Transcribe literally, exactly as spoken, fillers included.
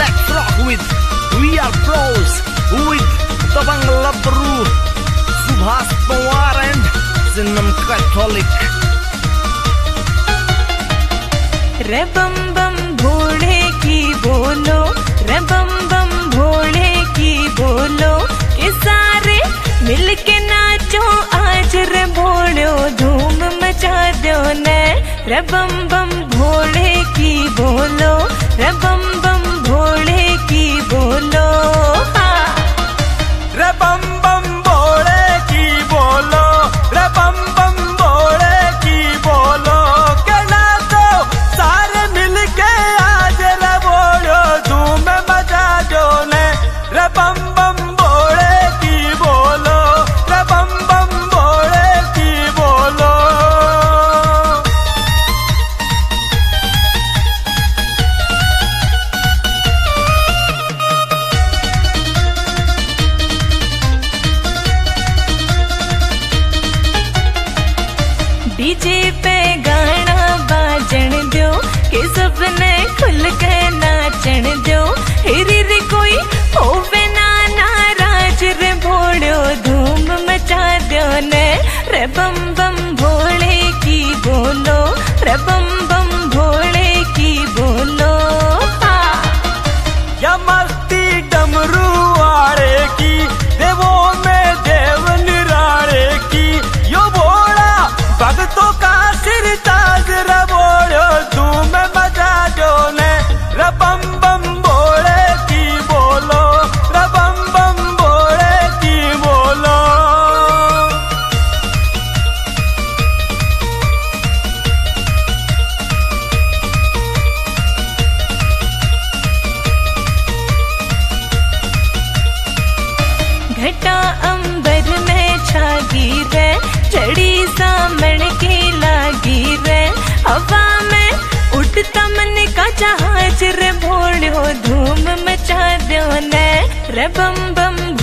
let's rock with We Are Pros with Tabang Labru, Subhas Pawar and Sinam Catholic. रे बम बम भोले की बोलो, रे बम बम भोले की बोलो, के सारे मिलके नाचो आज रे भोलो, धूम मचा दो ने। रे बम बम भोले की बोलो, रे बम बम भोले की बोलो, हाँ। रे बम बम भोले की बोलो, रे बम बम भोले की बोलो, के नाचो सारे मिलके आज रे बोलो, धूम मचा दो ने। रे बम बम भोले की बोलो, रे बम बम भोले की बोलो। डीजे पे गाना बाजन दो, के सबने खुल के नाचन दो, हिरी रे कोई होवे ना नाराज रे भोलो, धूम मचा दो ने। रे बम बम भोले की बोलो, रे बम बम भोले की बोलो, हाँ। या मस्ती डमरू वाले की, देवों में देव निराले की, यो भोला भक्तों का सिर ताज रे बोलो, धूम मचा दो ने। रे बम बम भोले की बोलो, रे बम बम भोले की बोलो। घटा अंबर में छागी रे, चढ़ी सामण की लागी रे, हवा में उड़ता मन का जहाज रे भोलो, धूम मचा दो ने। रे बम बम